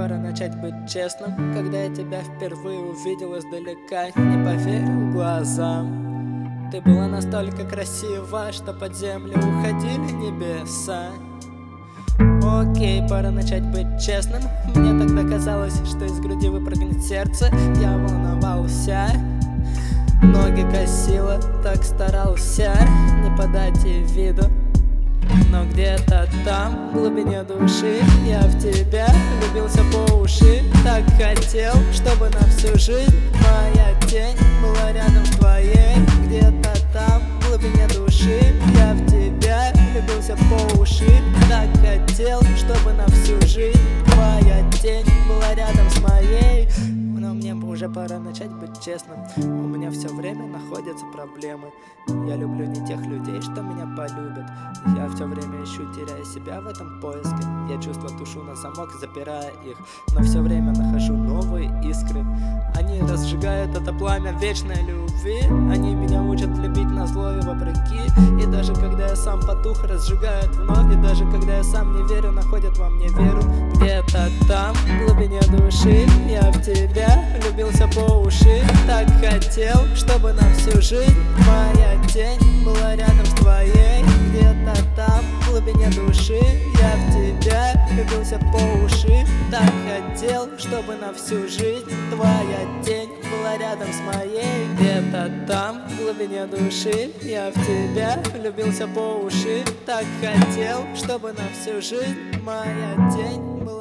пора начать быть честным. Когда я тебя впервые увидел издалека, не поверил глазам. Ты была настолько красива, что под землю уходили небеса. Окей, пора начать быть честным. Мне тогда казалось, что из груди выпрыгнет сердце. Я волновался, ноги косило, так старался не подать ей виду. Но где-то там, в глубине души, я в тебя влюбился по уши. Так хотел, чтобы на всю жизнь моя тень была рядом с твоей. Где-то там, в глубине души, я в тебя влюбился по уши. Так хотел, чтобы на всю жизнь твоя тень была рядом с моей. Но мне уже пора начать быть честным. У меня все время находятся проблемы. Я люблю не тех людей, что меня полюбят. Я все время ищу, теряя себя в этом поиске. Я чувства тушу на замок, запирая их, но все время нахожу новые искры. Они разжигают это пламя вечной любви. Они меня учат любить назло и вопреки. И даже когда я сам потух, разжигают вновь. И даже когда я сам не верю, находят во мне веру. Где-то там, в глубине души, я в тебя влюбился по уши. Так хотел, чтобы на всю жизнь моя тень была рядом с твоей. Где-то там, в глубине души, я в тебя влюбился по уши. Так хотел, чтобы на всю жизнь твоя тень была рядом с моей. Где-то там, в глубине души, я в тебя влюбился по уши. Так хотел, чтобы на всю жизнь моя тень была